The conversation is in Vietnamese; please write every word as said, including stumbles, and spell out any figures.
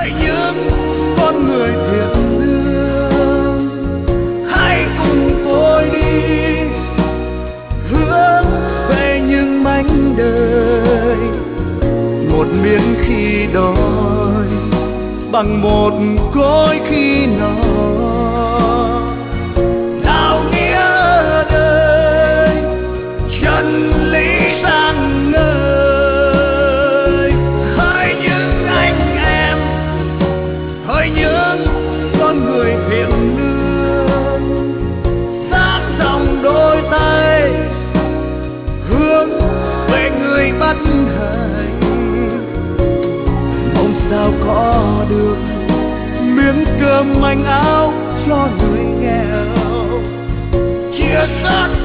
hỡi những con người thiện lương, hãy cùng tôi đi hướng về những mảnh đời một miếng khi đói bằng một cối khi no. Đạo nghĩa đời chân lý sáng ngời, hỡi những anh em, hỡi những con người thiện lương, dang rộng đôi tay hướng về người bất hạnh. Mong sao có được miếng cơm manh áo cho người nghèo, chia sớt